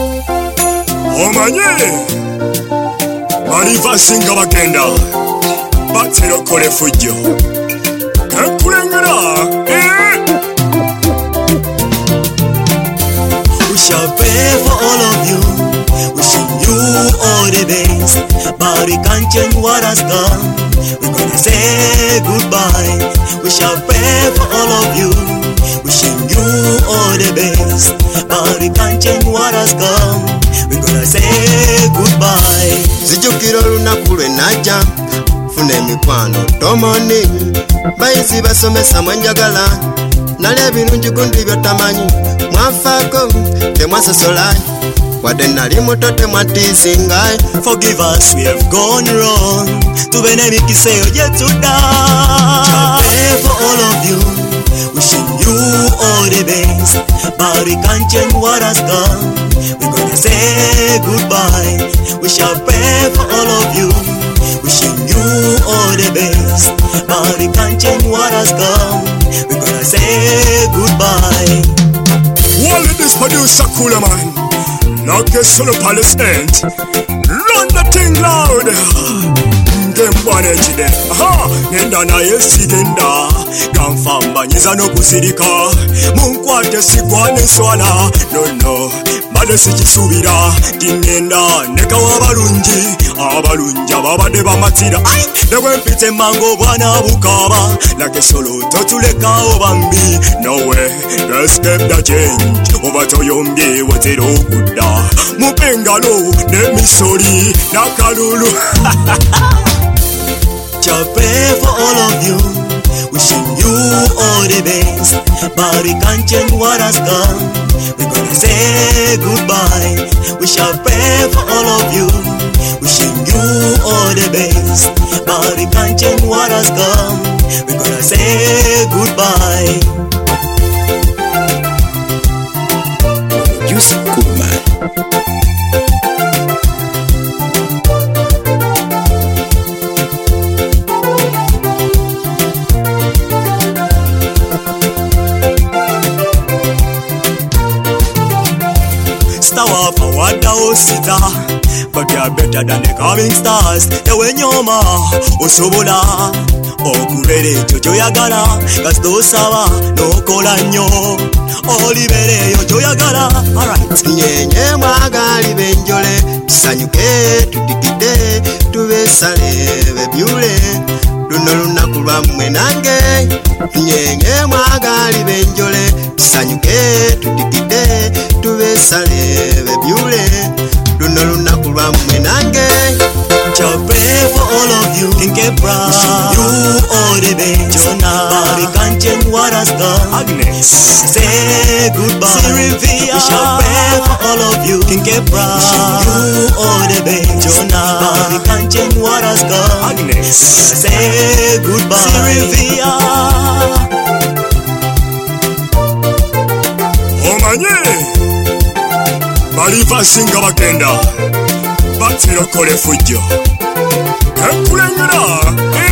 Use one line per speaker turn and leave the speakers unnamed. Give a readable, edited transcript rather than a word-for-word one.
Omanye Baliva singa bagenda Batero kole fujjo Kakulengera
We shall pray for all of you, wishing you all the best, but we can't change what has gone. We're gonna say goodbye. We shall pray for all of you, wishing you all the best, but we can't change what has gone. We're gonna say goodbye.
Zijukiro lunaku lwe najja funa emikwano tomoni bayizi basomesa mwenjagala nali ebirungi gundi byotamanyi mwafaako temwasosola wadde nali muto temwatiisinga.
Forgive us, we have gone wrong. Tube n'emikisa eyo gye tudda. Pray for all of you, wishing you all the best, but we can't change what has gone. We're gonna say goodbye. We shall pray for all of you, wishing you all the best, but we can't change what has gone. We're gonna say goodbye.
Wall this producer cooler man Now get solo palace end Run the thing loud Ngembwane chide Aha Nenda na yesi genda Kamfamba nyiza no kusirika Munkwate sigwane swala No Bade sikisubira Dinenda Neka wabalunji Abalunja babade bamatira Dewe mpite mango bwana bukaba Lake solo totuleka obambi No way Escape the change Obatoyombi wetero kuda Mupengalo Nemisori Nakalulu
Shall pray for all of you, wishing you all the best, but we can't change what has gone. We're gonna say goodbye. We shall pray for all of you, wishing you all the best, but we can't change what has gone. We're gonna say goodbye.
Just good man.
Star forward sita, but you are better than the coming stars. Ewe nyoma osobola okulere jojo yagala kasdo sawa nokola nnyo olibere yo joyagala. Alright
Nyenye mwagali benjole tusanyuke tudikide tubesale bebyule luno lunaku lwammwe nange. Nyenye mwagali benjole tusanyuke tudikide tubesale bebyule luno lunaku lwammwe nange.
Shall pray for all of you, Kinke Brown, you all the best, Jonah, but we can't change what has gone.
Agnes
Say goodbye, Sylvia. We shall pray for all of you, Kinke Brown, you all the best, Jonah, but we can't change what has gone.
Agnes
Say goodbye, Sylvia.
Omanye Baliva singa bagenda Batero kole fujjo Kakulengera